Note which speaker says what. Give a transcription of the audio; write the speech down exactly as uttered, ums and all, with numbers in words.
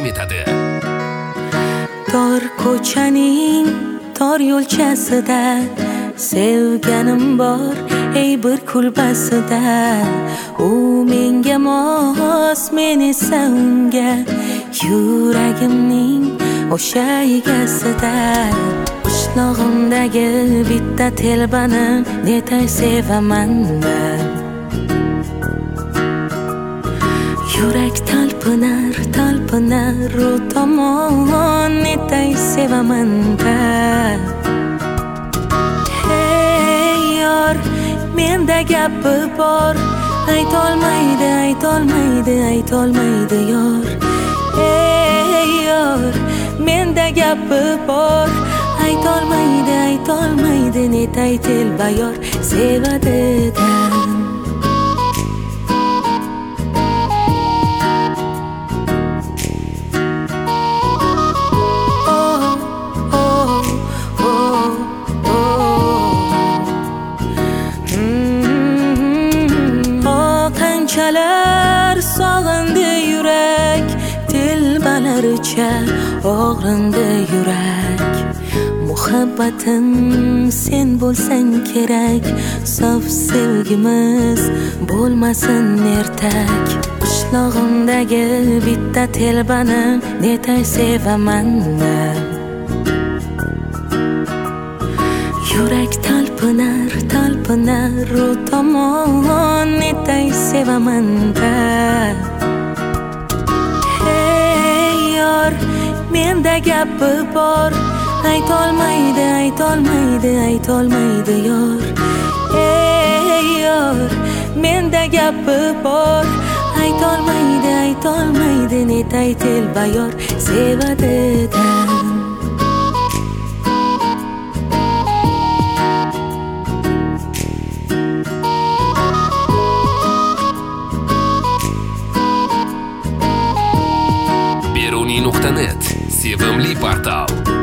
Speaker 1: taqdim etadi.
Speaker 2: Tor ko'chaning tor yo'lchasida sevganim bor, ey bir kulbasida. U menga mos, men esa unga, yuragimning o'sha egasida. Qishlog'imdagi bitta telbani netay sevaman man. Yurak talpinar, talpinar u tomon, netay sevaman man. Hey yor, menda gapi bor, aytolmaydi, aytolmaydi, aytolmaydi yor. Hey yor, menda gapi bor, aytolmaydi, aytolmaydi, netay telba yor sevadidan. Qanchalar sog'indi yurak, telbalaricha og'rindi yurak. Muhabbatim sen bo'lsang kerak, sof sevgimiz bo'lmasin ertak. Qishlog'imdagi bitta telbani netay sevaman man. Yurak talpinar, talpinar u tomon, netay sevaman man. Hey yor, menda gapi bor, aytolmaydi, aytolmaydi, aytolmaydi yor. Hey yor, menda gapi bor, aytolmaydi, aytolmaydi, netay telba yor sevadidan.
Speaker 1: beruniy nuqta net sevimli portal.